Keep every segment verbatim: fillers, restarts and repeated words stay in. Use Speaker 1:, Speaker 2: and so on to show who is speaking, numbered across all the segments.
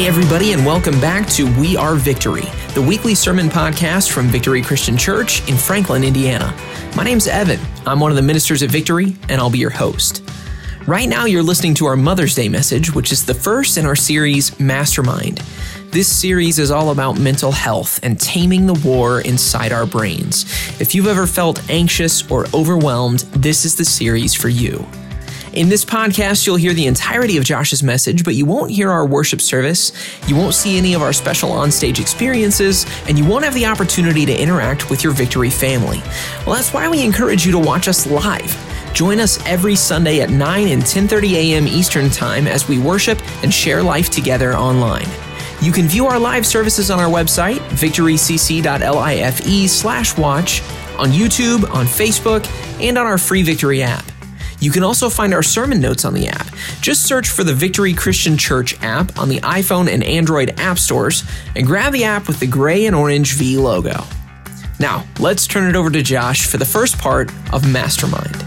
Speaker 1: Hey everybody, and welcome back to We Are Victory, the weekly sermon podcast from Victory Christian Church in Franklin, Indiana. My name's Evan. I'm one of the ministers at Victory, and I'll be your host. Right now you're listening to our Mother's Day message, which is the first in our series, Mastermind. This series is all about mental health and taming the war inside our brains. If you've ever felt anxious or overwhelmed, this is the series for you. In this podcast, you'll hear the entirety of Josh's message, but you won't hear our worship service, you won't see any of our special onstage experiences, and you won't have the opportunity to interact with your Victory family. Well, that's why we encourage you to watch us live. Join us every Sunday at nine and ten thirty a.m. Eastern Time as we worship and share life together online. You can view our live services on our website, victorycc.life slash watch, on YouTube, on Facebook, and on our free Victory app. You can also find our sermon notes on the app. Just search for the Victory Christian Church app on the iPhone and Android app stores and grab the app with the gray and orange V logo. Now, let's turn it over to Josh for the first part of Mastermind.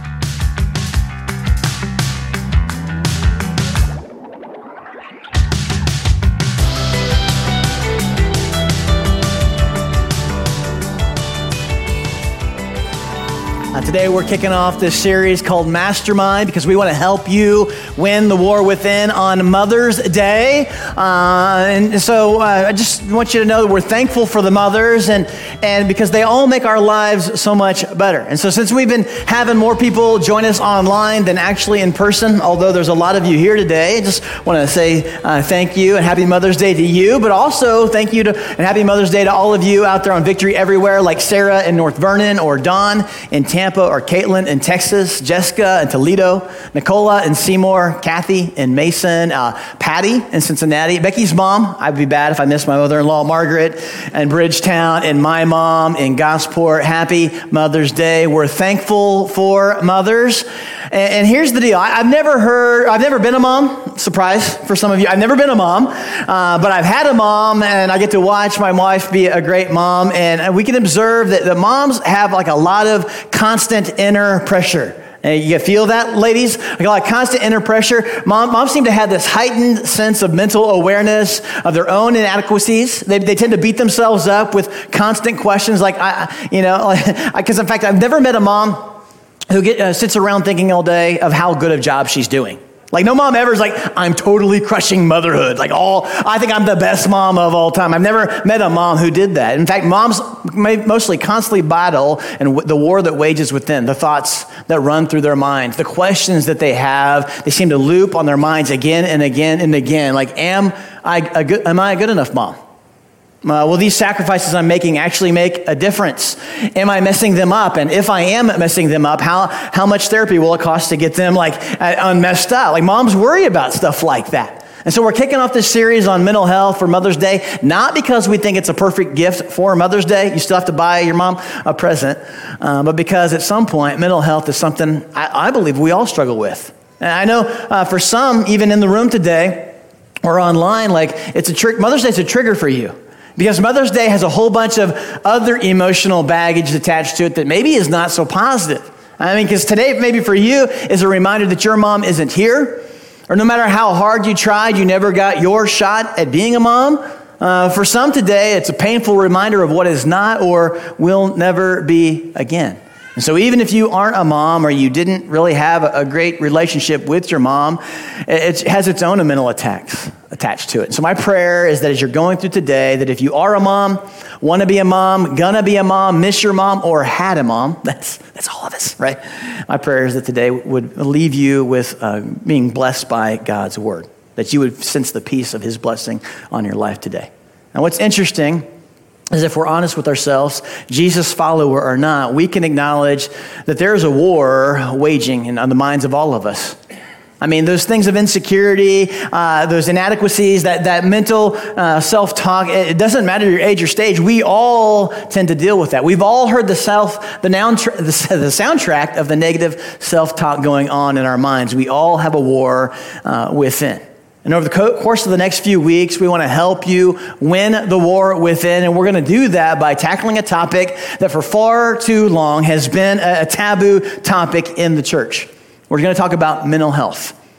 Speaker 2: Uh, today we're kicking off this series called Mastermind because we want to help you win the war within on Mother's Day. Uh, and so uh, I just want you to know that we're thankful for the mothers and, and because they all make our lives so much better. And so since we've been having more people join us online than actually in person, although there's a lot of you here today, I just want to say uh, thank you and happy Mother's Day to you, but also thank you to, and happy Mother's Day to all of you out there on Victory Everywhere, like Sarah in North Vernon or Dawn in Tampa, or Caitlin in Texas, Jessica in Toledo, Nicola in Seymour, Kathy in Mason, uh, Patty in Cincinnati, Becky's mom. I'd be bad if I missed my mother-in-law, Margaret, in Bridgetown, and my mom in Gosport. Happy Mother's Day. We're thankful for mothers. And, and here's the deal. I, I've never heard, I've never been a mom. Surprise for some of you. I've never been a mom, uh, but I've had a mom, and I get to watch my wife be a great mom. And we can observe that the moms have like a lot of constant inner pressure. And you feel that, ladies? Like a lot of constant inner pressure. Mom, moms seem to have this heightened sense of mental awareness of their own inadequacies. They, they tend to beat themselves up with constant questions like, I, you know, because in fact, I've never met a mom who get, uh, sits around thinking all day of how good a job she's doing. Like no mom ever is like, I'm totally crushing motherhood. Like all, I think I'm the best mom of all time. I've never met a mom who did that. In fact, moms mostly constantly battle and the war that wages within, the thoughts that run through their minds, the questions that they have, they seem to loop on their minds again and again and again. Like, am I a good, am I a good enough mom? Uh, will these sacrifices I'm making actually make a difference? Am I messing them up? And if I am messing them up, how how much therapy will it cost to get them like uh, unmessed up? Like moms worry about stuff like that. And so we're kicking off this series on mental health for Mother's Day, not because we think it's a perfect gift for Mother's Day. You still have to buy your mom a present, uh, but because at some point, mental health is something I, I believe we all struggle with. And I know uh, for some, even in the room today or online, like it's a trick. Mother's Day is a trigger for you. Because Mother's Day has a whole bunch of other emotional baggage attached to it that maybe is not so positive. I mean, because today, maybe for you, is a reminder that your mom isn't here, or no matter how hard you tried, you never got your shot at being a mom. Uh, for some today, it's a painful reminder of what is not or will never be again. And so even if you aren't a mom or you didn't really have a great relationship with your mom, it has its own mental attacks attached to it. So my prayer is that as you're going through today, that if you are a mom, want to be a mom, gonna be a mom, miss your mom, or had a mom, that's that's all of us, right? My prayer is that today would leave you with uh, being blessed by God's word, that you would sense the peace of his blessing on your life today. Now what's interesting is if we're honest with ourselves, Jesus follower or not, we can acknowledge that there is a war waging in, on the minds of all of us. I mean, those things of insecurity, uh, those inadequacies, that, that mental uh, self-talk, it doesn't matter your age or stage. We all tend to deal with that. We've all heard the self, the, noun tra- the, the soundtrack of the negative self-talk going on in our minds. We all have a war uh, within. And over the co- course of the next few weeks, we want to help you win the war within. And we're going to do that by tackling a topic that for far too long has been a, a taboo topic in the church. We're going to talk about mental health.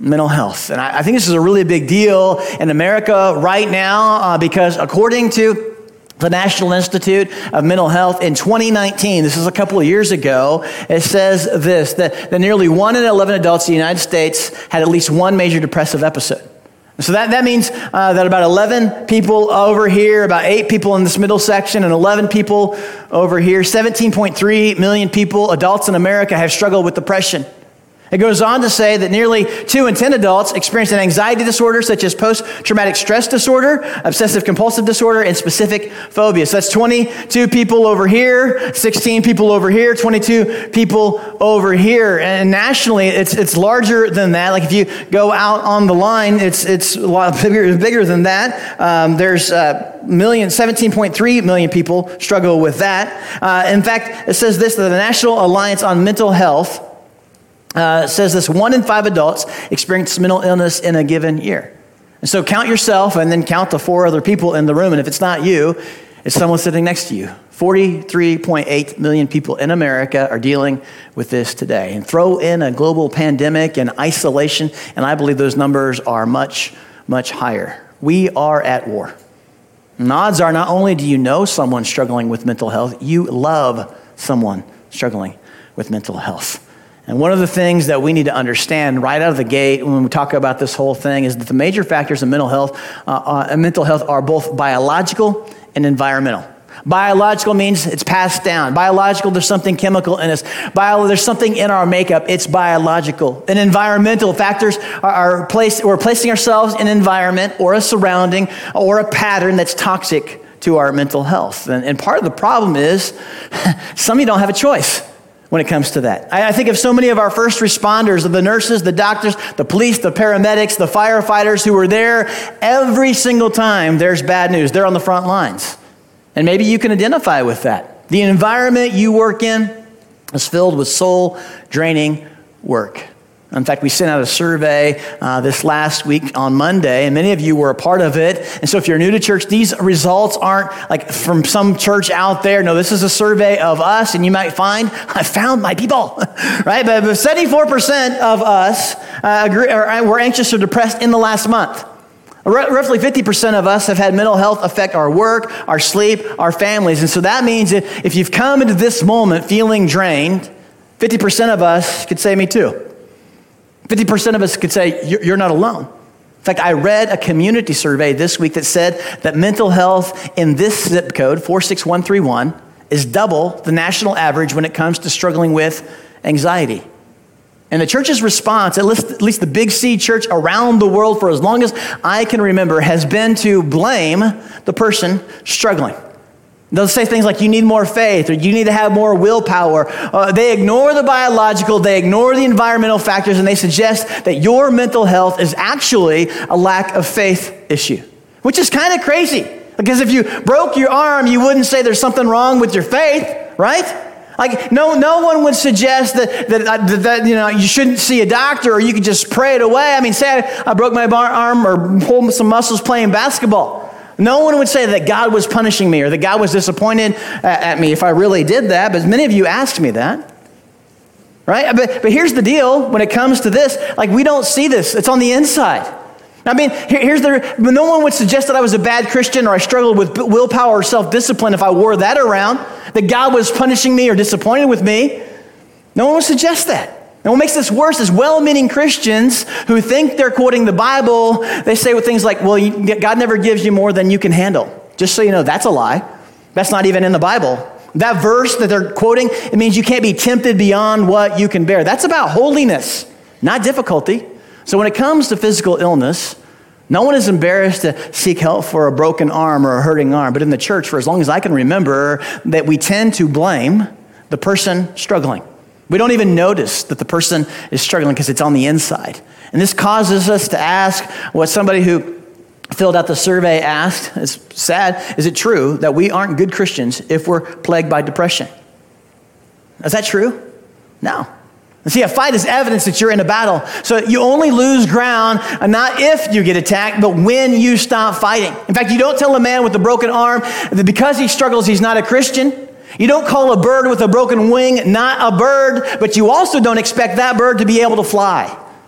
Speaker 2: mental health. And I, I think this is a really big deal in America right now uh, because according to the National Institute of Mental Health in twenty nineteen, this is a couple of years ago, it says this, that, that nearly one in eleven adults in the United States had at least one major depressive episode. So that, that means uh, that about eleven people over here, about eight people in this middle section, and eleven people over here, seventeen point three million people, adults in America, have struggled with depression. It goes on to say that nearly two in ten adults experience an anxiety disorder such as post-traumatic stress disorder, obsessive compulsive disorder, and specific phobias. So that's twenty-two people over here, sixteen people over here, twenty-two people over here. And nationally, it's it's larger than that. Like if you go out on the line, it's it's a lot bigger, bigger than that. Um, there's uh, million, seventeen point three million people struggle with that. Uh, in fact, it says this, that the National Alliance on Mental Health Uh, says this, one in five adults experience mental illness in a given year. And so count yourself and then count the four other people in the room. And if it's not you, it's someone sitting next to you. forty-three point eight million people in America are dealing with this today. And throw in a global pandemic and isolation, and I believe those numbers are much, much higher. We are at war. And odds are not only do you know someone struggling with mental health, you love someone struggling with mental health. And one of the things that we need to understand right out of the gate when we talk about this whole thing is that the major factors of mental health, uh, uh, mental health are both biological and environmental. Biological means it's passed down. Biological, there's something chemical in us. Bio, there's something in our makeup. It's biological. And environmental factors are, are placed, we're placing ourselves in an environment or a surrounding or a pattern that's toxic to our mental health. And, and part of the problem is some of you don't have a choice when it comes to that. I, I think of so many of our first responders, of the nurses, the doctors, the police, the paramedics, the firefighters who were there every single time there's bad news. They're on the front lines. And maybe you can identify with that. The environment you work in is filled with soul-draining work. In fact, we sent out a survey uh, this last week on Monday, and many of you were a part of it. And so if you're new to church, these results aren't like from some church out there. No, this is a survey of us, and you might find, I found my people, right? But, but seventy-four percent of us uh, agree, or, were anxious or depressed in the last month. R- roughly fifty percent of us have had mental health affect our work, our sleep, our families. And so that means that if you've come into this moment feeling drained, fifty percent of us could say, me too. fifty percent of us could say, you're not alone. In fact, I read a community survey this week that said that mental health in this zip code, four six one three one, is double the national average when it comes to struggling with anxiety. And the church's response, at least, at least the Big C church around the world for as long as I can remember, has been to blame the person struggling. They'll say things like, you need more faith, or you need to have more willpower. Uh, they ignore the biological, they ignore the environmental factors, and they suggest that your mental health is actually a lack of faith issue, which is kind of crazy. Because if you broke your arm, you wouldn't say there's something wrong with your faith, right? Like, no no one would suggest that, that, that, that you know, you shouldn't see a doctor, or you could just pray it away. I mean, say I, I broke my arm or pulled some muscles playing basketball. No one would say that God was punishing me or that God was disappointed at me if I really did that, but many of you asked me that, right? But, but here's the deal when it comes to this, like we don't see this. It's on the inside. I mean, here, here's the, no one would suggest that I was a bad Christian or I struggled with willpower or self-discipline if I wore that around, that God was punishing me or disappointed with me. No one would suggest that. And what makes this worse is well-meaning Christians who think they're quoting the Bible, they say with things like, well, you, God never gives you more than you can handle. Just so you know, that's a lie. That's not even in the Bible. That verse that they're quoting, it means you can't be tempted beyond what you can bear. That's about holiness, not difficulty. So when it comes to physical illness, no one is embarrassed to seek help for a broken arm or a hurting arm. But in the church, for as long as I can remember, that we tend to blame the person struggling. We don't even notice that the person is struggling because it's on the inside. And this causes us to ask what somebody who filled out the survey asked. It's sad. Is it true that we aren't good Christians if we're plagued by depression? Is that true? No. See, a fight is evidence that you're in a battle. So you only lose ground, not if you get attacked, but when you stop fighting. In fact, you don't tell a man with a broken arm that because he struggles, he's not a Christian. You don't call a bird with a broken wing not a bird, but you also don't expect that bird to be able to fly.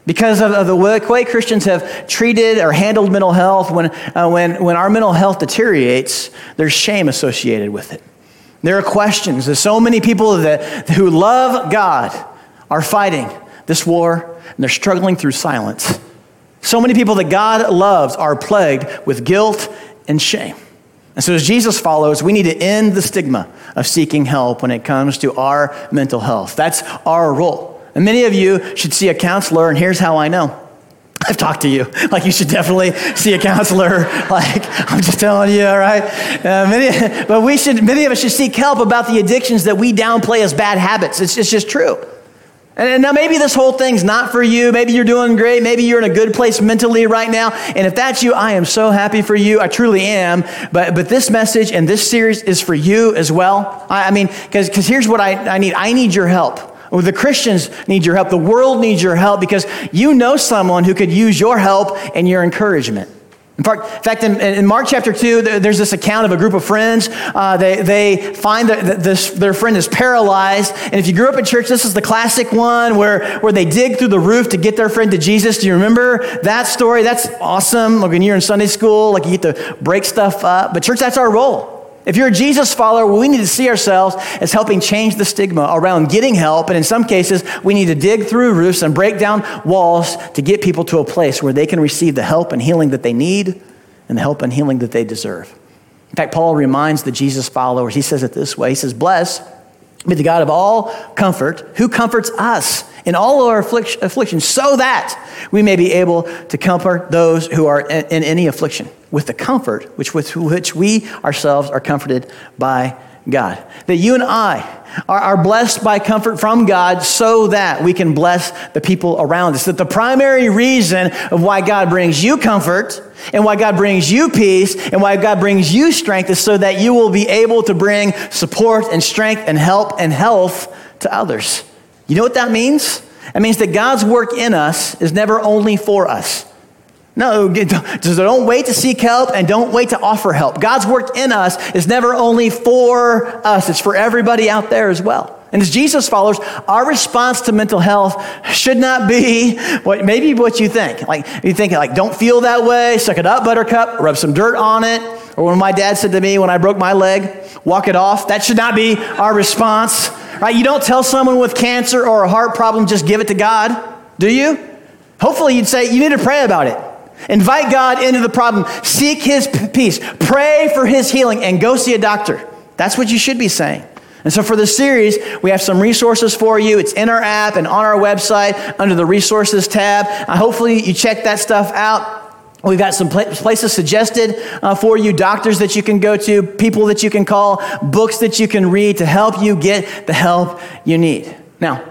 Speaker 2: Because of, of the way Christians have treated or handled mental health, when, uh, when, when our mental health deteriorates, there's shame associated with it. There are questions. There's so many people that who love God are fighting this war, and they're struggling through silence. So many people that God loves are plagued with guilt and shame. And so as Jesus follows, we need to end the stigma of seeking help when it comes to our mental health. That's our role. And many of you should see a counselor, and here's how I know. I've talked to you. Like, you should definitely see a counselor. Like, I'm just telling you, all right? Uh, many, but we should, many of us should seek help about the addictions that we downplay as bad habits. It's, it's just true. And now maybe this whole thing's not for you. Maybe you're doing great. Maybe you're in a good place mentally right now. And if that's you, I am so happy for you. I truly am. But but this message and this series is for you as well. I, I mean, because because here's what I, I need. I need your help. Well, the Christians need your help. The world needs your help because you know someone who could use your help and your encouragement. In fact, in, in Mark chapter two, there's this account of a group of friends. Uh, they, they find that this, their friend is paralyzed. And if you grew up in church, this is the classic one where, where they dig through the roof to get their friend to Jesus. Do you remember that story? That's awesome. Like when you're in Sunday school, like you get to break stuff up. But church, that's our role. If you're a Jesus follower, we need to see ourselves as helping change the stigma around getting help. And in some cases, we need to dig through roofs and break down walls to get people to a place where they can receive the help and healing that they need and the help and healing that they deserve. In fact, Paul reminds the Jesus followers, he says it this way. He says, "Blessed be the God of all comfort, who comforts us in all our afflic- afflictions, so that we may be able to comfort those who are in, in any affliction with the comfort which with which we ourselves are comforted by God." That you and I are, are blessed by comfort from God so that we can bless the people around us. That the primary reason of why God brings you comfort and why God brings you peace and why God brings you strength is so that you will be able to bring support and strength and help and health to others. You know what that means? It means that God's work in us is never only for us. No, don't wait to seek help and don't wait to offer help. God's work in us is never only for us. It's for everybody out there as well. And as Jesus followers, our response to mental health should not be what maybe what you think. Like you think like, don't feel that way, suck it up, buttercup, rub some dirt on it. Or when my dad said to me when I broke my leg, walk it off. That should not be our response. Right? You don't tell someone with cancer or a heart problem, just give it to God, do you? Hopefully you'd say, you need to pray about it. Invite God into the problem. Seek his peace. Pray for his healing and go see a doctor. That's what you should be saying. And so for this series, we have some resources for you. It's in our app and on our website under the resources tab. Uh, hopefully you check that stuff out. We've got some places suggested uh, for you, doctors that you can go to, people that you can call, books that you can read to help you get the help you need. Now,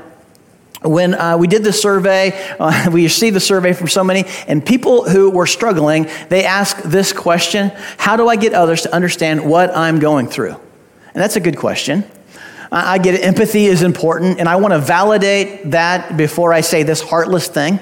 Speaker 2: when uh, we did the survey, uh, we received the survey from so many, and people who were struggling, they asked this question: how do I get others to understand what I'm going through? And that's a good question. I get it. Empathy is important, and I want to validate that before I say this heartless thing.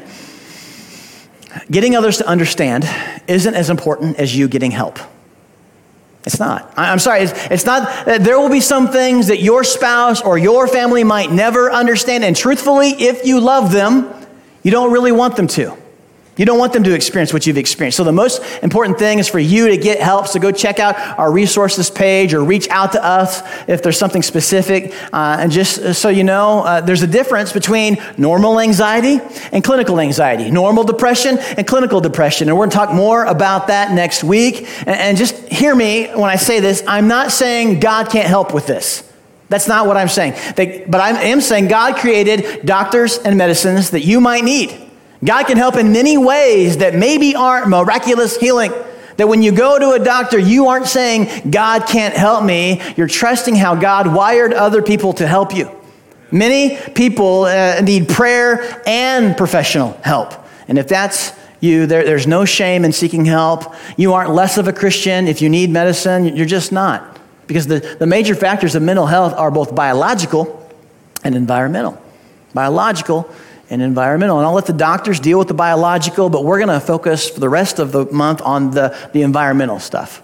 Speaker 2: Getting others to understand isn't as important as you getting help. It's not. I'm sorry. It's, it's not. There will be some things that your spouse or your family might never understand. And truthfully, if you love them, you don't really want them to. You don't want them to experience what you've experienced. So the most important thing is for you to get help. So go check out our resources page or reach out to us if there's something specific. Uh, and just so you know, uh, there's a difference between normal anxiety and clinical anxiety, normal depression and clinical depression. And we're going to talk more about that next week. And, and just hear me when I say this. I'm not saying God can't help with this. That's not what I'm saying. They, but I am saying God created doctors and medicines that you might need. God can help in many ways that maybe aren't miraculous healing. That when you go to a doctor, you aren't saying, God can't help me. You're trusting how God wired other people to help you. Many people uh, need prayer and professional help. And if that's you, there, there's no shame in seeking help. You aren't less of a Christian if you need medicine. You're just not. Because the, the major factors of mental health are both biological and environmental. Biological and environmental. And I'll let the doctors deal with the biological, but we're going to focus for the rest of the month on the, the environmental stuff.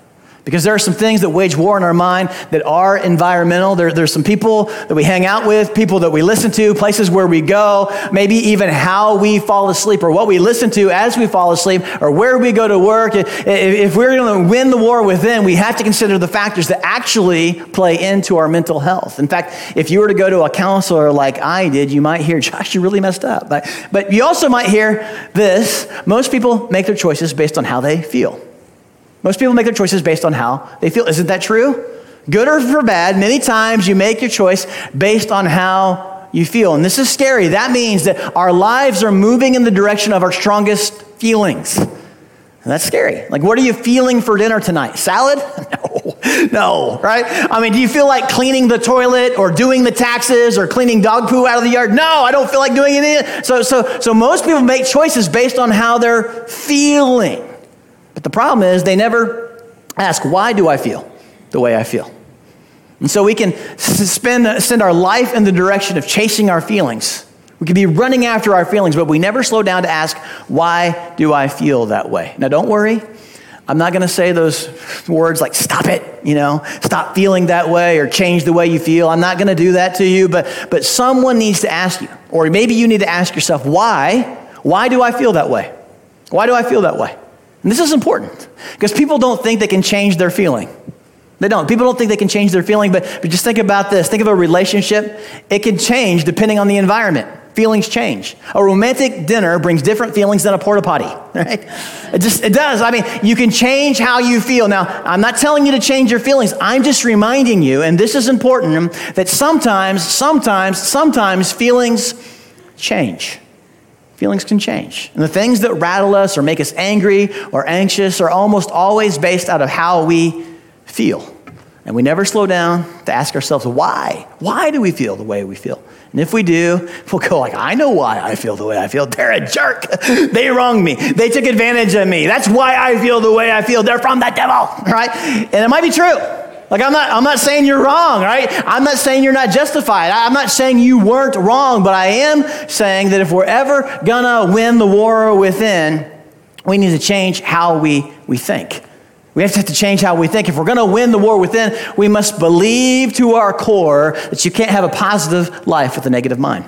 Speaker 2: Because there are some things that wage war in our mind that are environmental. There, there's some people that we hang out with, people that we listen to, places where we go, maybe even how we fall asleep or what we listen to as we fall asleep or where we go to work. If, if we're going to win the war within, we have to consider the factors that actually play into our mental health. In fact, if you were to go to a counselor like I did, you might hear, Josh, you really messed up. But, but you also might hear this. Most people make their choices based on how they feel. Most people make their choices based on how they feel. Isn't that true? Good or for bad, many times you make your choice based on how you feel. And this is scary. That means that our lives are moving in the direction of our strongest feelings. And that's scary. Like, what are you feeling for dinner tonight? Salad? No, no, right? I mean, do you feel like cleaning the toilet or doing the taxes or cleaning dog poo out of the yard? No, I don't feel like doing anything. So, so, so most people make choices based on how they're feeling. But the problem is they never ask, why do I feel the way I feel? And so we can spend, send our life in the direction of chasing our feelings. We can be running after our feelings, but we never slow down to ask, why do I feel that way? Now, don't worry. I'm not going to say those words like, stop it, you know, stop feeling that way or change the way you feel. I'm not going to do that to you, but, but someone needs to ask you, or maybe you need to ask yourself, why? Why do I feel that way? Why do I feel that way? And this is important because people don't think they can change their feeling. They don't. People don't think they can change their feeling, but, but just think about this. Think of a relationship. It can change depending on the environment. Feelings change. A romantic dinner brings different feelings than a porta potty, right? It just, it does. I mean, you can change how you feel. Now, I'm not telling you to change your feelings. I'm just reminding you, and this is important, that sometimes, sometimes, sometimes feelings change. Feelings can change. And the things that rattle us or make us angry or anxious are almost always based out of how we feel. And we never slow down to ask ourselves, why? Why do we feel the way we feel? And if we do, we'll go like, I know why I feel the way I feel. They're a jerk. They wronged me. They took advantage of me. That's why I feel the way I feel. They're from the devil, right? And it might be true. Like, I'm not, I'm not saying you're wrong, right? I'm not saying you're not justified. I'm not saying you weren't wrong, but I am saying that if we're ever gonna win the war within, we need to change how we, we think. We have to, have to change how we think. If we're gonna win the war within, we must believe to our core that you can't have a positive life with a negative mind.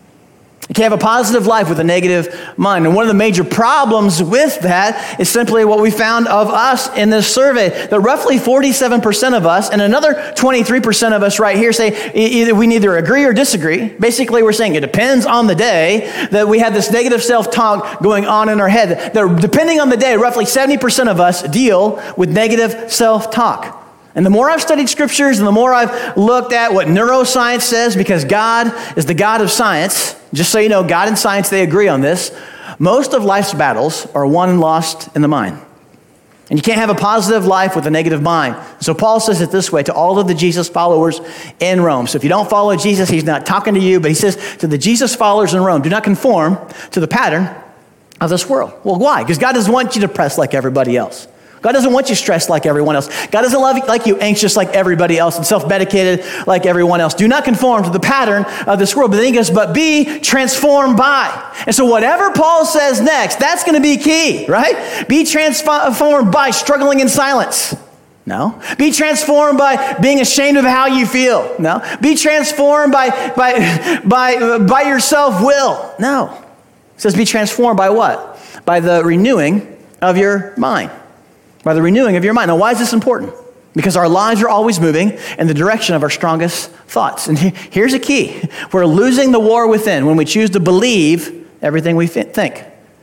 Speaker 2: You can't have a positive life with a negative mind. And one of the major problems with that is simply what we found of us in this survey, that roughly forty-seven percent of us and another twenty-three percent of us right here say either we neither agree or disagree. Basically, we're saying it depends on the day, that we have this negative self-talk going on in our head. That depending on the day, roughly seventy percent of us deal with negative self-talk. And the more I've studied scriptures and the more I've looked at what neuroscience says, because God is the God of science, just so you know, God and science, they agree on this. Most of life's battles are won and lost in the mind. And you can't have a positive life with a negative mind. So Paul says it this way to all of the Jesus followers in Rome. So if you don't follow Jesus, he's not talking to you, but he says to the Jesus followers in Rome, do not conform to the pattern of this world. Well, why? Because God doesn't want you depressed like everybody else. God doesn't want you stressed like everyone else. God doesn't love you like you anxious like everybody else and self-medicated like everyone else. Do not conform to the pattern of this world. But then he goes, but be transformed by. And so whatever Paul says next, that's going to be key, right? Be transformed by struggling in silence. No. Be transformed by being ashamed of how you feel. No. Be transformed by, by, by, by your self-will. No. It says be transformed by what? By the renewing of your mind. By the renewing of your mind. Now, why is this important? Because our lives are always moving in the direction of our strongest thoughts. And here's a key. We're losing the war within when we choose to believe everything we think.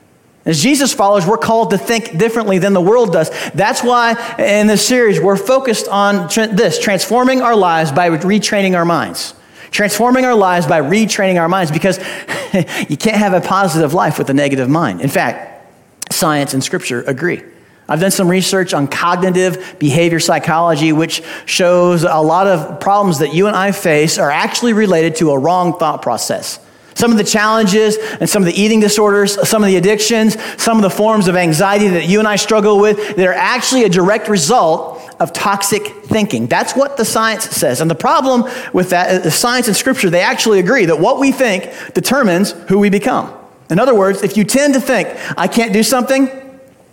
Speaker 2: As Jesus followers, we're called to think differently than the world does. That's why in this series, we're focused on tra- this, transforming our lives by retraining our minds. Transforming our lives by retraining our minds, because you can't have a positive life with a negative mind. In fact, science and scripture agree. I've done some research on cognitive behavior psychology, which shows a lot of problems that you and I face are actually related to a wrong thought process. Some of the challenges and some of the eating disorders, some of the addictions, some of the forms of anxiety that you and I struggle with, that are actually a direct result of toxic thinking. That's what the science says. And the problem with that, the science and scripture, they actually agree that what we think determines who we become. In other words, if you tend to think, I can't do something,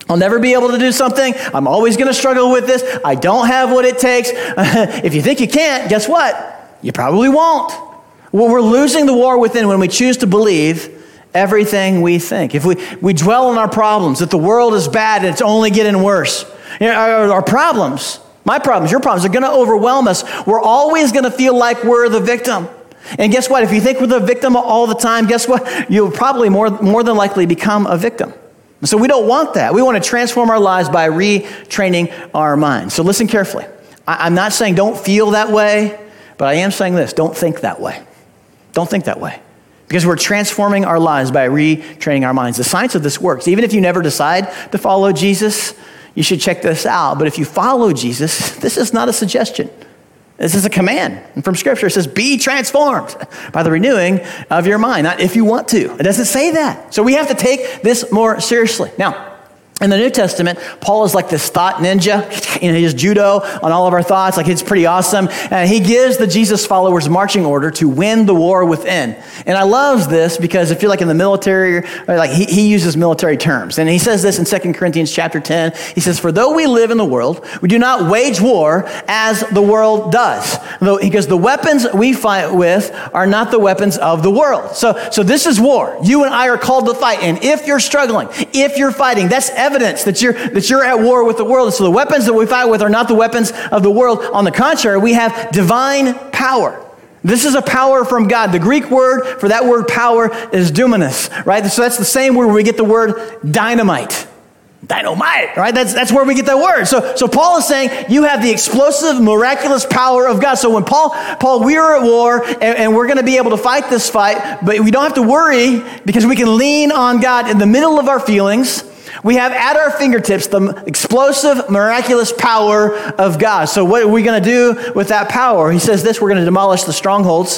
Speaker 2: I'll never be able to do something. I'm always going to struggle with this. I don't have what it takes. If you think you can't, guess what? You probably won't. Well, we're losing the war within when we choose to believe everything we think. If we, we dwell on our problems, that the world is bad and it's only getting worse. You know, our, our problems, my problems, your problems are going to overwhelm us. We're always going to feel like we're the victim. And guess what? If you think we're the victim all the time, guess what? You'll probably more, more than likely become a victim. So we don't want that. We want to transform our lives by retraining our minds. So listen carefully. I, I'm not saying don't feel that way, but I am saying this, don't think that way. Don't think that way. Because we're transforming our lives by retraining our minds. The science of this works. Even if you never decide to follow Jesus, you should check this out. But if you follow Jesus, this is not a suggestion. This is a command. And from Scripture, it says, be transformed by the renewing of your mind. Not if you want to. It doesn't say that. So we have to take this more seriously. Now, in the New Testament, Paul is like this thought ninja. You know, he has judo on all of our thoughts. Like, it's pretty awesome. And he gives the Jesus followers marching order to win the war within. And I love this because if you're like in the military, like he, he uses military terms. And he says this in Second Corinthians chapter ten. He says, for though we live in the world, we do not wage war as the world does. Though, because the weapons we fight with are not the weapons of the world. So, so this is war. You and I are called to fight. And if you're struggling, if you're fighting, that's evidence that you're that you're at war with the world. And so the weapons that we fight with are not the weapons of the world. On the contrary, we have divine power. This is a power from God. The Greek word for that word power is dunamis, right? So that's the same word where we get the word dynamite. Dynamite, right? That's that's where we get that word. So so Paul is saying you have the explosive, miraculous power of God. So when Paul, Paul, we are at war and, and we're going to be able to fight this fight, but we don't have to worry because we can lean on God in the middle of our feelings. We have at our fingertips the explosive, miraculous power of God. So what are we going to do with that power? He says this, we're going to demolish the strongholds,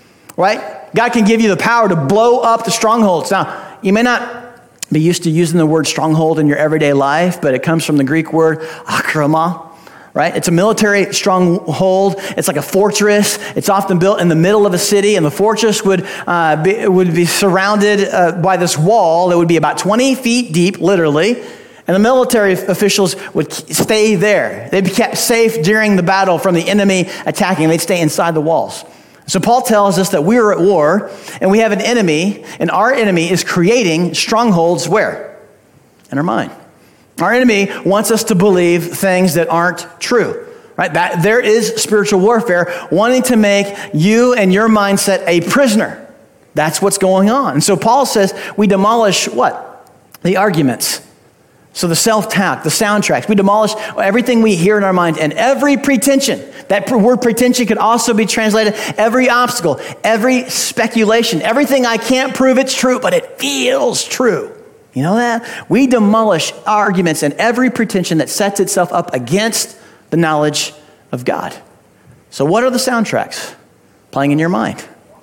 Speaker 2: right? God can give you the power to blow up the strongholds. Now, you may not be used to using the word stronghold in your everyday life, but it comes from the Greek word akrama. Right? It's a military stronghold. It's like a fortress. It's often built in the middle of a city, and the fortress would uh, be, would be surrounded uh, by this wall that would be about twenty feet deep, literally, and the military officials would stay there. They'd be kept safe during the battle from the enemy attacking. They'd stay inside the walls. So Paul tells us that we are at war, and we have an enemy, and our enemy is creating strongholds where? In our mind. Our enemy wants us to believe things that aren't true, right? That there is spiritual warfare wanting to make you and your mindset a prisoner. That's what's going on. And so Paul says we demolish what? The arguments. So the self-talk, the soundtracks, we demolish everything we hear in our mind and every pretension. That word pretension could also be translated every obstacle, every speculation, everything I can't prove it's true, but it feels true. You know that? We demolish arguments and every pretension that sets itself up against the knowledge of God. So what are the soundtracks playing in your mind?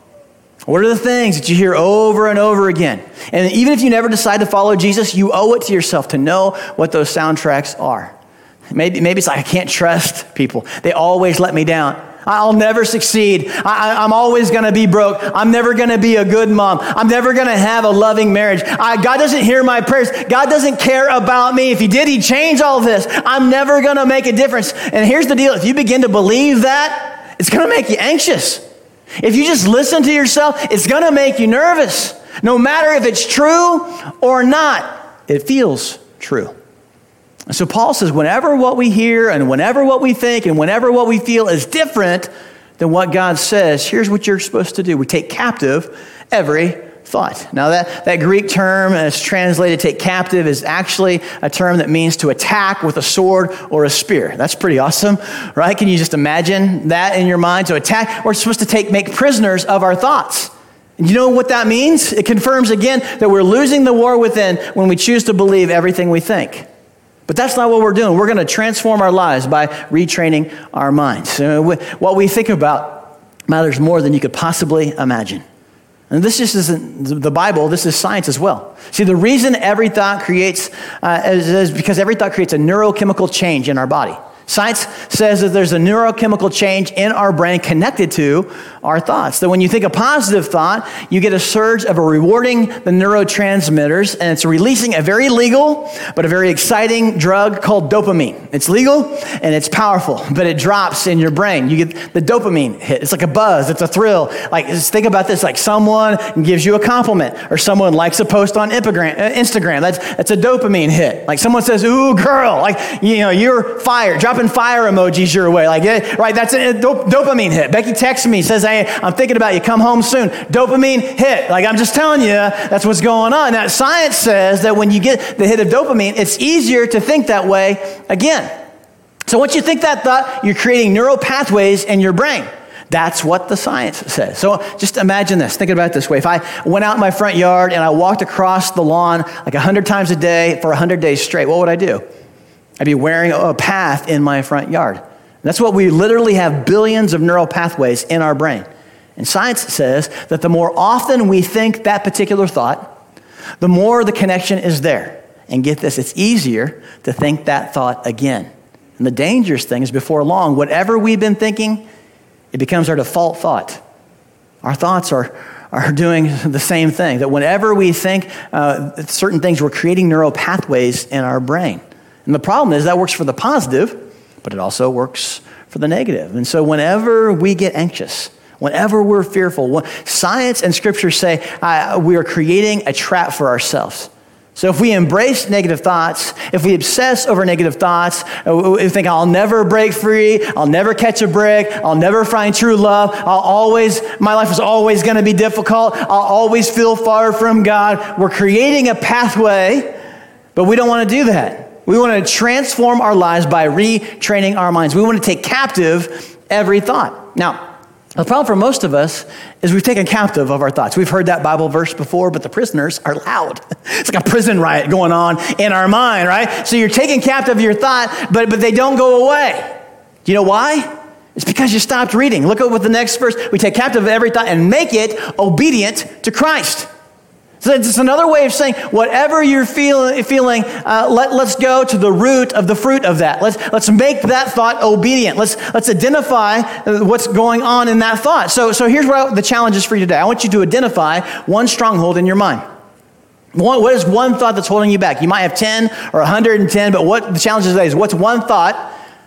Speaker 2: What are the things that you hear over and over again? And even if you never decide to follow Jesus, you owe it to yourself to know what those soundtracks are. Maybe, maybe it's like, I can't trust people. They always let me down. I'll never succeed. I, I'm always going to be broke. I'm never going to be a good mom. I'm never going to have a loving marriage. I, God doesn't hear my prayers. God doesn't care about me. If he did, he'd change all this. I'm never going to make a difference. And here's the deal. If you begin to believe that, it's going to make you anxious. If you just listen to yourself, it's going to make you nervous. No matter if it's true or not, it feels true. And so Paul says, whenever what we hear and whenever what we think and whenever what we feel is different than what God says, here's what you're supposed to do. We take captive every thought. Now that, that Greek term as translated take captive is actually a term that means to attack with a sword or a spear. That's pretty awesome, right? Can you just imagine that in your mind? To attack, we're supposed to take, make prisoners of our thoughts. And you know what that means? It confirms again that we're losing the war within when we choose to believe everything we think. But that's not what we're doing. We're going to transform our lives by retraining our minds. So what we think about matters more than you could possibly imagine. And this just isn't the Bible, this is science as well. See, the reason every thought creates, uh, is, is because every thought creates a neurochemical change in our body. Science says that there's a neurochemical change in our brain connected to our thoughts. That when you think a positive thought, you get a surge of a rewarding the neurotransmitters, and it's releasing a very legal but a very exciting drug called dopamine. It's legal and it's powerful, but it drops in your brain. You get the dopamine hit. It's like a buzz. It's a thrill. Like, just think about this, like someone gives you a compliment or someone likes a post on Instagram. That's, that's a dopamine hit. Like someone says, ooh, girl, like, you know, you're fired. Dropping fire emojis your way. Like, yeah, right, that's a dop- dopamine hit. Becky texts me, says, hey, I'm thinking about you. Come home soon. Dopamine hit. Like, I'm just telling you, that's what's going on. Now, science says that when you get the hit of dopamine, it's easier to think that way again. So once you think that thought, you're creating neural pathways in your brain. That's what the science says. So just imagine this. Think about it this way. If I went out in my front yard and I walked across the lawn like a hundred times a day for a hundred days straight, what would I do? I'd be wearing a path in my front yard. That's what we literally have, billions of neural pathways in our brain. And science says that the more often we think that particular thought, the more the connection is there. And get this, it's easier to think that thought again. And the dangerous thing is before long, whatever we've been thinking, it becomes our default thought. Our thoughts are, are doing the same thing, that whenever we think uh, certain things, we're creating neural pathways in our brain. And the problem is that works for the positive, but it also works for the negative. And so whenever we get anxious, whenever we're fearful, when science and scripture say uh, we are creating a trap for ourselves. So if we embrace negative thoughts, if we obsess over negative thoughts, we think I'll never break free, I'll never catch a break, I'll never find true love, I'll always, my life is always going to be difficult, I'll always feel far from God. We're creating a pathway, but we don't want to do that. We want to transform our lives by retraining our minds. We want to take captive every thought. Now, the problem for most of us is we've taken captive of our thoughts. We've heard that Bible verse before, but the prisoners are loud. It's like a prison riot going on in our mind, right? So you're taking captive your thought, but, but they don't go away. Do you know why? It's because you stopped reading. Look at what the next verse, we take captive every thought and make it obedient to Christ. So it's another way of saying, whatever you're feel, feeling, uh, let, let's go to the root of the fruit of that. Let's let's make that thought obedient. Let's let's identify what's going on in that thought. So so here's what I, the challenge is for you today. I want you to identify one stronghold in your mind. One, what is one thought that's holding you back? You might have ten or one hundred ten, but what the challenge today is, what's one thought,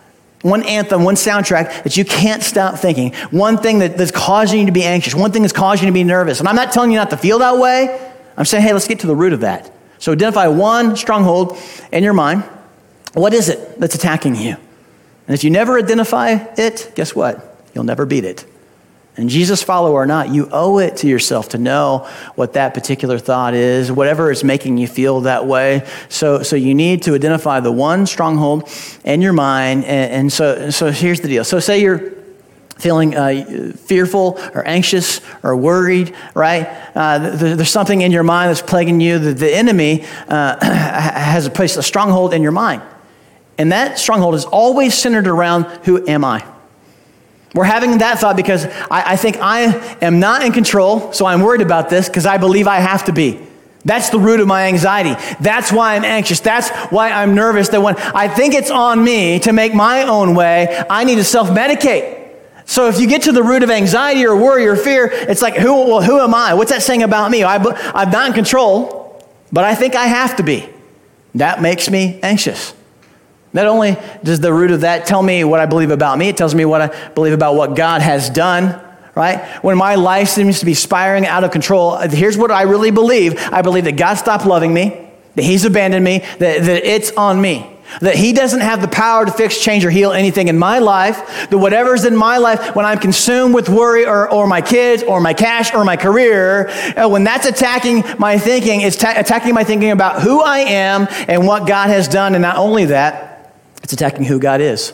Speaker 2: one anthem, one soundtrack that you can't stop thinking, one thing that, that's causing you to be anxious, one thing that's causing you to be nervous. And I'm not telling you not to feel that way. I'm saying, hey, let's get to the root of that. So identify one stronghold in your mind. What is it that's attacking you? And if you never identify it, guess what? You'll never beat it. And Jesus follower or not, you owe it to yourself to know what that particular thought is, whatever is making you feel that way. So, so you need to identify the one stronghold in your mind. And, and so, so here's the deal. So say you're feeling uh, fearful or anxious or worried, right? Uh, th- there's something in your mind that's plaguing you. The, the enemy uh, has a place, a stronghold in your mind. And that stronghold is always centered around, who am I? We're having that thought because I, I think I am not in control, so I'm worried about this because I believe I have to be. That's the root of my anxiety. That's why I'm anxious. That's why I'm nervous, that when I think it's on me to make my own way, I need to self-medicate. So if you get to the root of anxiety or worry or fear, it's like, who, well, who am I? What's that saying about me? I, I'm not in control, but I think I have to be. That makes me anxious. Not only does the root of that tell me what I believe about me, it tells me what I believe about what God has done, right? When my life seems to be spiraling out of control, here's what I really believe. I believe that God stopped loving me, that he's abandoned me, that, that it's on me. That he doesn't have the power to fix, change, or heal anything in my life. That whatever's in my life, when I'm consumed with worry or, or my kids or my cash or my career, uh, when that's attacking my thinking, it's ta- attacking my thinking about who I am and what God has done. And not only that, it's attacking who God is.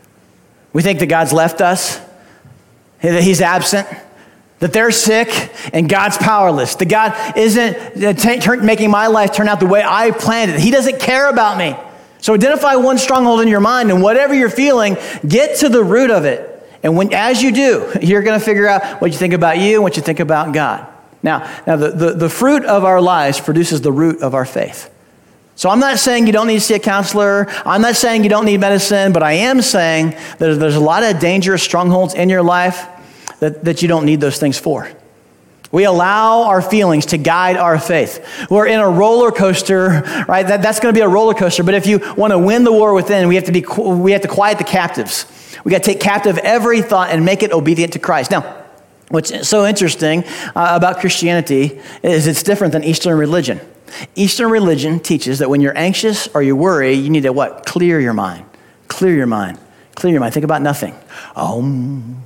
Speaker 2: We think that God's left us, that he's absent, that they're sick and God's powerless, that God isn't t- t- making my life turn out the way I planned it. He doesn't care about me. So identify one stronghold in your mind, and whatever you're feeling, get to the root of it. And when, as you do, you're going to figure out what you think about you and what you think about God. Now, now the, the, the fruit of our lives produces the root of our faith. So I'm not saying you don't need to see a counselor. I'm not saying you don't need medicine, but I am saying that there's a lot of dangerous strongholds in your life that, that you don't need those things for. We allow our feelings to guide our faith. We're in a roller coaster, right? That, that's going to be a roller coaster. But if you want to win the war within, we have to be we have to quiet the captives. We got to take captive every thought and make it obedient to Christ. Now, what's so interesting uh, about Christianity is it's different than Eastern religion. Eastern religion teaches that when you're anxious or you worry, you need to what? Clear your mind. Clear your mind. Clear your mind. Think about nothing. Um,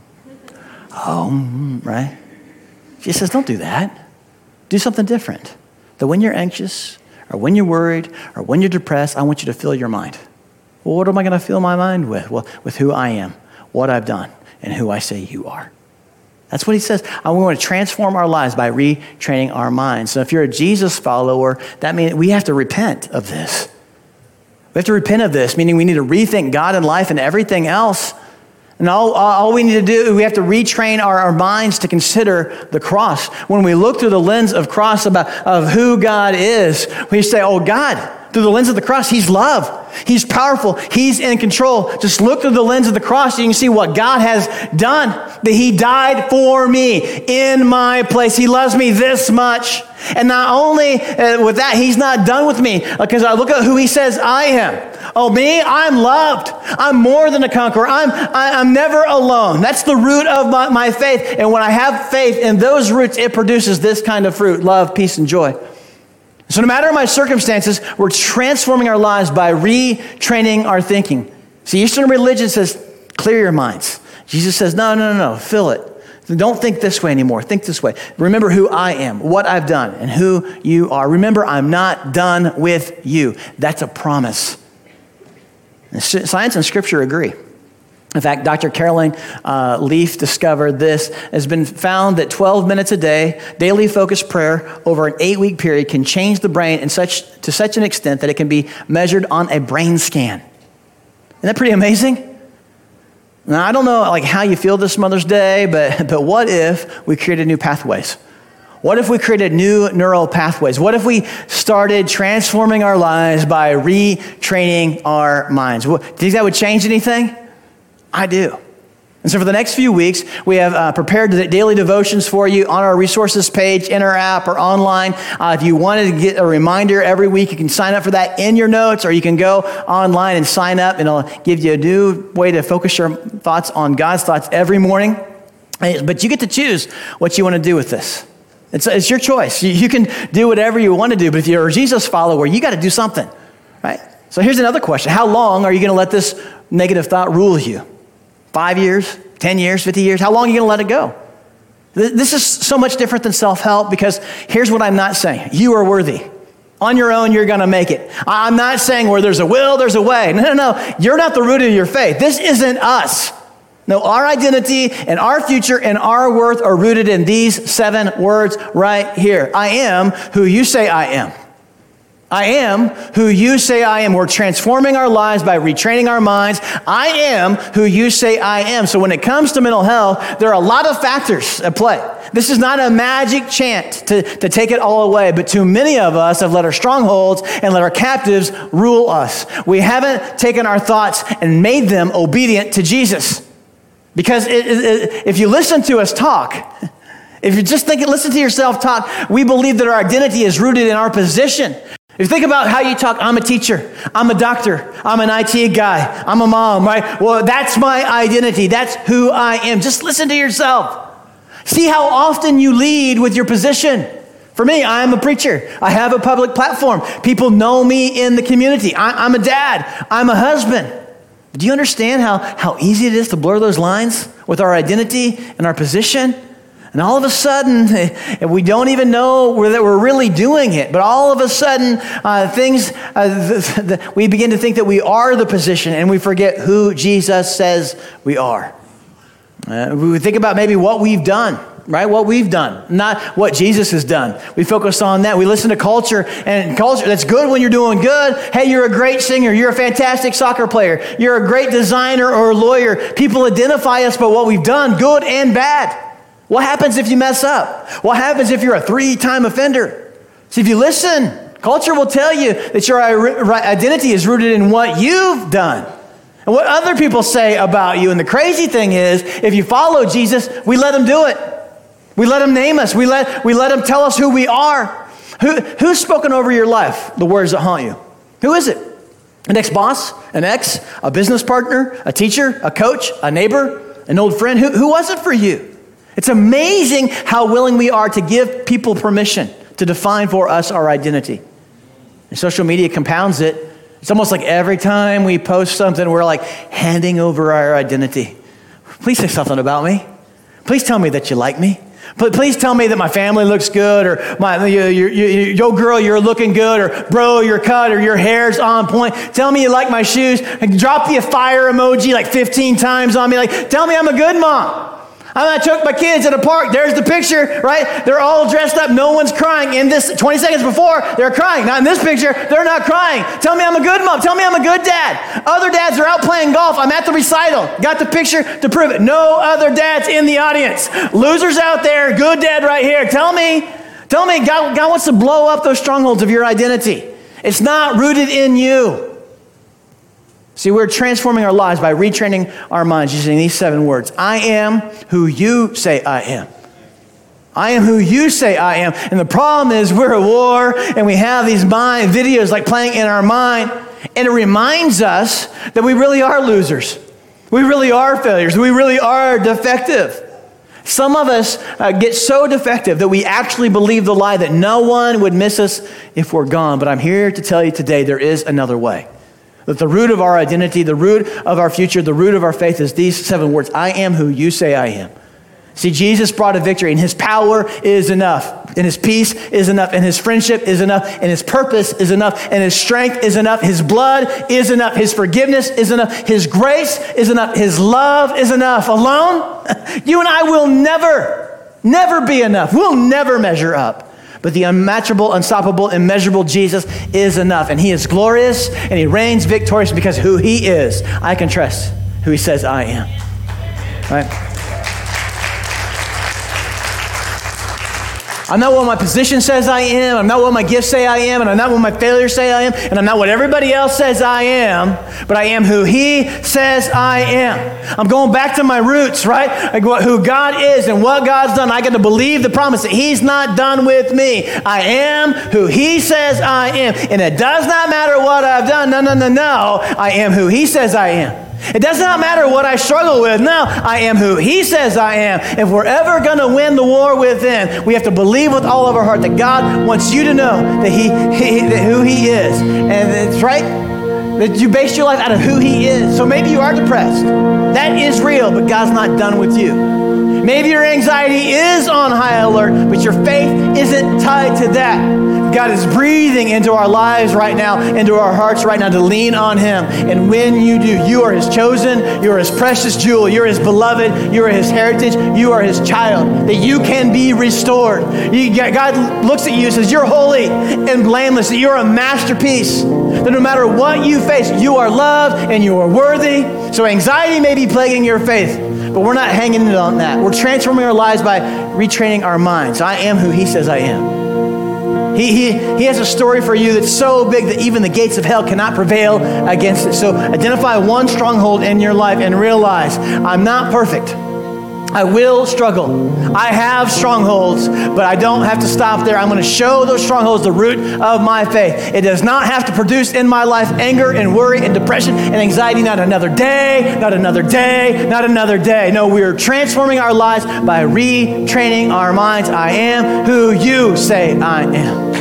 Speaker 2: um, right? Jesus says, don't do that. Do something different. That when you're anxious or when you're worried or when you're depressed, I want you to fill your mind. Well, what am I going to fill my mind with? Well, with who I am, what I've done, and who I say you are. That's what he says. I want to transform our lives by retraining our minds. So if you're a Jesus follower, that means we have to repent of this. We have to repent of this, meaning we need to rethink God and life and everything else. And all, all we need to do, we have to retrain our, our minds to consider the cross. When we look through the lens of cross about of who God is, we say, oh God, through the lens of the cross, he's love. He's powerful. He's in control. Just look through the lens of the cross, and you can see what God has done. That he died for me in my place. He loves me this much. And not only uh, with that, he's not done with me, because I look at who he says I am. Oh, me? I'm loved. I'm more than a conqueror. I'm, I, I'm never alone. That's the root of my, my faith. And when I have faith in those roots, it produces this kind of fruit: love, peace, and joy. So no matter my circumstances, we're transforming our lives by retraining our thinking. See, Eastern religion says, clear your minds. Jesus says, no, no, no, no, fill it. Don't think this way anymore. Think this way. Remember who I am, what I've done, and who you are. Remember, I'm not done with you. That's a promise. And science and scripture agree. In fact, Doctor Caroline uh, Leaf discovered this. It's been found that twelve minutes a day, daily focused prayer over an eight-week period can change the brain in such to such an extent that it can be measured on a brain scan. Isn't that pretty amazing? Now, I don't know like how you feel this Mother's Day, but, but what if we created new pathways? What if we created new neural pathways? What if we started transforming our lives by retraining our minds? Do you think that would change anything? I do. And so for the next few weeks, we have uh, prepared the daily devotions for you on our resources page, in our app, or online. Uh, if you wanted to get a reminder every week, you can sign up for that in your notes, or you can go online and sign up, and it'll give you a new way to focus your thoughts on God's thoughts every morning. But you get to choose what you want to do with this. It's, it's your choice. You, you can do whatever you want to do, but if you're a Jesus follower, you got to do something, right? So here's another question. How long are you going to let this negative thought rule you? Five years, ten years, fifty years? How long are you going to let it go? This is so much different than self-help, because here's what I'm not saying. You are worthy. On your own, you're going to make it. I'm not saying where there's a will, there's a way. No, no, no. You're not the root of your faith. This isn't us. No, our identity and our future and our worth are rooted in these seven words right here. I am who you say I am. I am who you say I am. We're transforming our lives by retraining our minds. I am who you say I am. So when it comes to mental health, there are a lot of factors at play. This is not a magic chant to, to take it all away, but too many of us have let our strongholds and let our captives rule us. We haven't taken our thoughts and made them obedient to Jesus. Because it, it, if you listen to us talk, if you just think, listen to yourself talk, we believe that our identity is rooted in our position. If you think about how you talk, I'm a teacher, I'm a doctor, I'm an I T guy, I'm a mom, right? Well, that's my identity. That's who I am. Just listen to yourself. See how often you lead with your position. For me, I'm a preacher. I have a public platform. People know me in the community. I, I'm a dad. I'm a husband. Do you understand how, how easy it is to blur those lines with our identity and our position? And all of a sudden, we don't even know that we're really doing it. But all of a sudden, uh, things, uh, the, the, we begin to think that we are the position, and we forget who Jesus says we are. Uh, we think about maybe what we've done, right? What we've done, not what Jesus has done. We focus on that. We listen to culture, and culture, that's good when you're doing good. Hey, you're a great singer. You're a fantastic soccer player. You're a great designer or lawyer. People identify us by what we've done, good and bad. What happens if you mess up? What happens if you're a three-time offender? See, if you listen Culture will tell you that your identity is rooted in what you've done and what other people say about you. And the crazy thing is, if you follow Jesus, we let him do it. We let him name us. We let, we let him tell us who we are. Who, who's spoken over your life, the words that haunt you? Who is it? An ex-boss, an ex, a business partner, a teacher, a coach, a neighbor, an old friend? Who, who was it for you? It's amazing how willing we are to give people permission to define for us our identity. And social media compounds it. It's almost like every time we post something, we're like handing over our identity. Please say something about me. Please tell me that you like me. Please tell me that my family looks good, or my you, you, you, yo girl, you're looking good, or bro, you're cut, or your hair's on point. Tell me you like my shoes. Drop the fire emoji like fifteen times on me. Like, tell me I'm a good mom. I took my kids at a park. There's the picture, right? They're all dressed up. No one's crying. In this, twenty seconds before, they're crying. Not in this picture. They're not crying. Tell me I'm a good mom. Tell me I'm a good dad. Other dads are out playing golf. I'm at the recital. Got the picture to prove it. No other dads in the audience. Losers out there. Good dad right here. Tell me, tell me, God, God wants to blow up those strongholds of your identity. It's not rooted in you. See, we're transforming our lives by retraining our minds using these seven words. I am who you say I am. I am who you say I am. And the problem is we're at war and we have these mind videos like playing in our mind. And it reminds us that we really are losers. We really are failures. We really are defective. Some of us uh, get so defective that we actually believe the lie that no one would miss us if we're gone. But I'm here to tell you today there is another way. That the root of our identity, the root of our future, the root of our faith is these seven words. I am who you say I am. See, Jesus brought a victory, and his power is enough, and his peace is enough, and his friendship is enough, and his purpose is enough, and his strength is enough, his blood is enough, his forgiveness is enough, his grace is enough, his love is enough. Alone, you and I will never, never be enough. We'll never measure up. But the unmatchable, unstoppable, immeasurable Jesus is enough. And he is glorious and he reigns victorious because who he is, I can trust who he says I am. Right? I'm not what my position says I am. I'm not what my gifts say I am. And I'm not what my failures say I am. And I'm not what everybody else says I am. But I am who he says I am. I'm going back to my roots, right? Like what, who God is and what God's done. I got to believe the promise that he's not done with me. I am who he says I am. And it does not matter what I've done. No, no, no, no. I am who he says I am. It does not matter what I struggle with. No, I am who he says I am. If we're ever going to win the war within, we have to believe with all of our heart that God wants you to know that he, he that who he is. And it's right that you base your life out of who he is. So maybe you are depressed. That is real, but God's not done with you. Maybe your anxiety is on high alert, but your faith isn't tied to that. God is breathing into our lives right now, into our hearts right now to lean on him. And when you do, you are his chosen, you are his precious jewel, you're his beloved, you are his heritage, you are his child, that you can be restored. You, God looks at you and says, you're holy and blameless, that you're a masterpiece, that no matter what you face, you are loved and you are worthy. So anxiety may be plaguing your faith, but we're not hanging on that. We're transforming our lives by retraining our minds. I am who he says I am. He, he, he has a story for you that's so big that even the gates of hell cannot prevail against it. So identify one stronghold in your life and realize, I'm not perfect. I will struggle. I have strongholds, but I don't have to stop there. I'm going to show those strongholds the root of my faith. It does not have to produce in my life anger and worry and depression and anxiety. Not another day, not another day, not another day. No, we are transforming our lives by retraining our minds. I am who you say I am.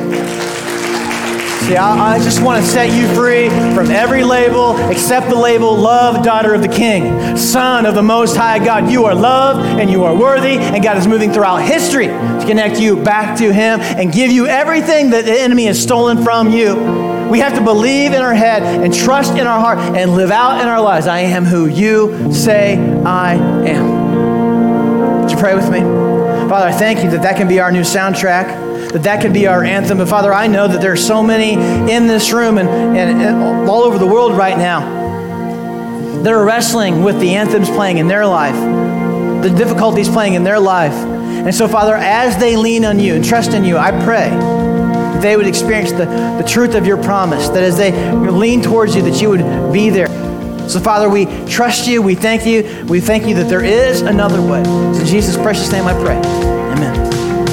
Speaker 2: See, I, I just want to set you free from every label except the label love, daughter of the King, son of the Most High God. You are loved and you are worthy, and God is moving throughout history to connect you back to him and give you everything that the enemy has stolen from you. We have to believe in our head and trust in our heart and live out in our lives. I am who you say I am. Would you pray with me? Father, I thank you that that can be our new soundtrack, that that can be our anthem. But Father, I know that there are so many in this room and, and, and all over the world right now that are wrestling with the anthems playing in their life, the difficulties playing in their life. And so, Father, as they lean on you and trust in you, I pray they would experience the, the truth of your promise, that as they lean towards you, that you would be there. So, Father, we trust you. We thank you. We thank you that there is another way. It's in Jesus' precious name I pray. Amen.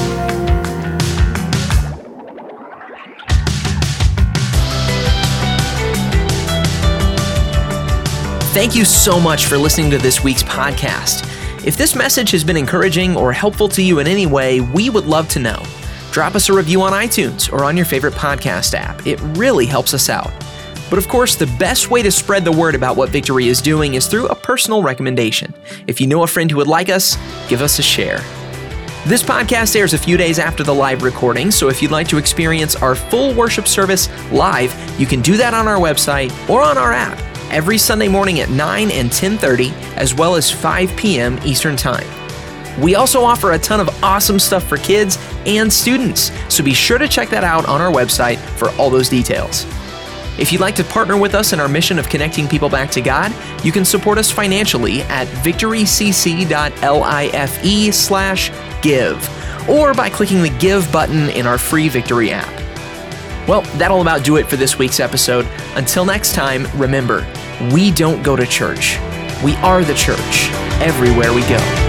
Speaker 1: Thank you so much for listening to this week's podcast. If this message has been encouraging or helpful to you in any way, we would love to know. Drop us a review on iTunes or on your favorite podcast app. It really helps us out. But of course, the best way to spread the word about what Victory is doing is through a personal recommendation. If you know a friend who would like us, give us a share. This podcast airs a few days after the live recording, so if you'd like to experience our full worship service live, you can do that on our website or on our app every Sunday morning at nine and ten thirty, as well as five p.m. Eastern Time. We also offer a ton of awesome stuff for kids and students, so be sure to check that out on our website for all those details. If you'd like to partner with us in our mission of connecting people back to God, you can support us financially at victorycc.life slash give, or by clicking the Give button in our free Victory app. Well, that'll about do it for this week's episode. Until next time, remember, we don't go to church. We are the church everywhere we go.